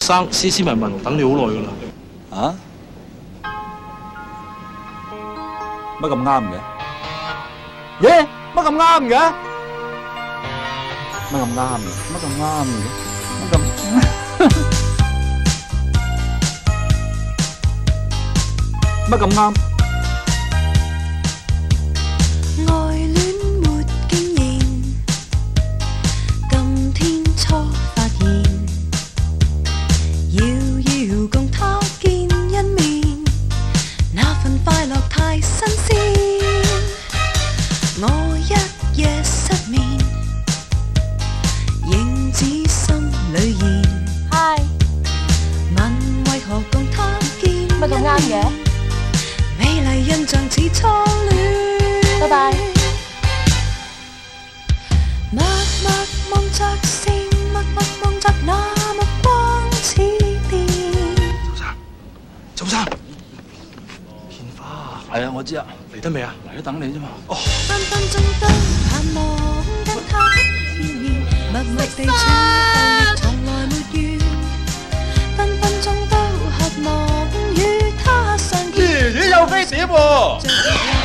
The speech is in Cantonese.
生斯斯文文等你好耐噶啦。 啊？乜咁啱嘅？耶？乜咁啱嘅？乜咁啱嘅？乜咁啱嘅？乜咁？乜咁啱？ 愛戀沒經驗，今天初發現，遙遙共他見一面，那份快樂太新鮮。我一夜失眠，影子心裏現。 嗨， 問為何共他見一面？ 乜咁啱嘅？ 美麗印象似初戀。 拜拜。 默默望着線，默默望着那目光似電。 周生， 獻花係啊，我知啊， 嚟得未啊？ 嚟都等你啫嘛。哦， 分分鐘都盼望跟他見面，默默地處後亦從來沒怨，分分鐘都渴望與他相見。 咦，又飛碟喎！